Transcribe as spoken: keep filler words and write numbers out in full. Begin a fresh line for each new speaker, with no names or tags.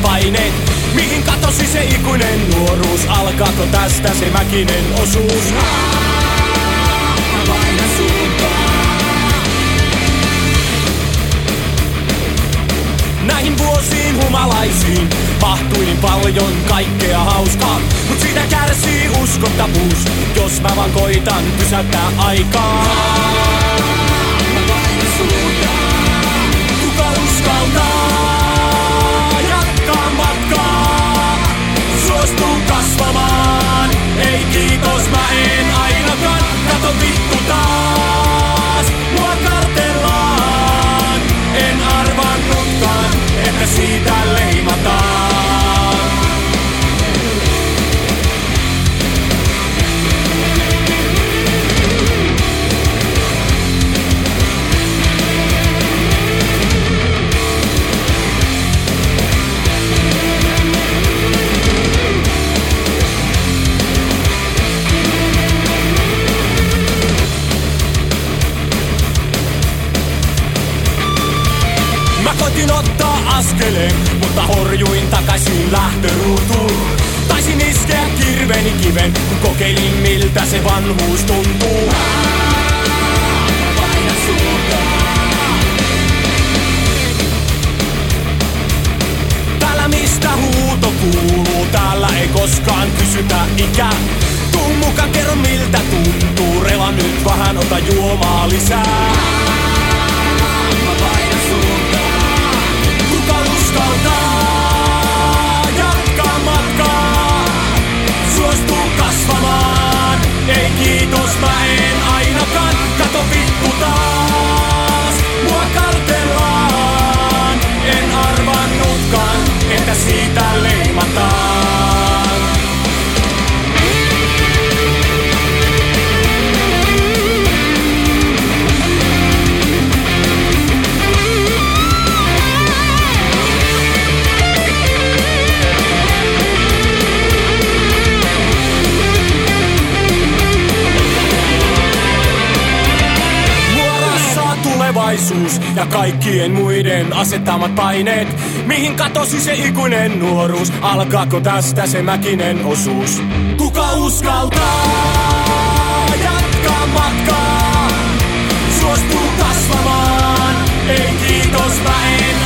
paineet. Mihin katosi se ikuinen nuoruus? Alkaako tästä se mäkinen osuus? Mä vaihdan suuntaan. Näihin vuosiin humalaisiin mahtui niin paljon kaikkea hauskaa, mut siitä kärsii uskottavuus, jos mä vaan koitan pysäyttää aikaa. Mä vaihdan suuntaan. Kuka uskaltaa jatkaa matkaa? Suostuu kasvamaan. Ei kiitos, mä en ainakaan. Kato vittu taas, mua kartellaan. En arvannutkaan, että siitä leimataan. Mä koitin ottaa askeleen, mutta horjuin takaisin lähtöruutuun. Taisin iskeä kirveni kiven, kun kokeilin miltä se vanhuus tuntuu. Vaihda suuntaan. Täällä mistä huuto kuuluu, täällä ei koskaan kysytä ikää. Tuu mukaan, kerro miltä tuntuu, rela nyt vähän, ota juomaa lisää. Jatkaa matkaa, suostuu kasvamaan. Ei kiitos, mä en ainakaan. Kato vittu taas, mua kartellaan. En arvannutkaan, että siitä leimataan. Ja kaikkien muiden asettamat paineet. Mihin katosi se ikuinen nuoruus? Alkaako tästä se mäkinen osuus? Kuka uskaltaa jatkaa matkaa? Suostuu kasvamaan. Ei kiitos, mä en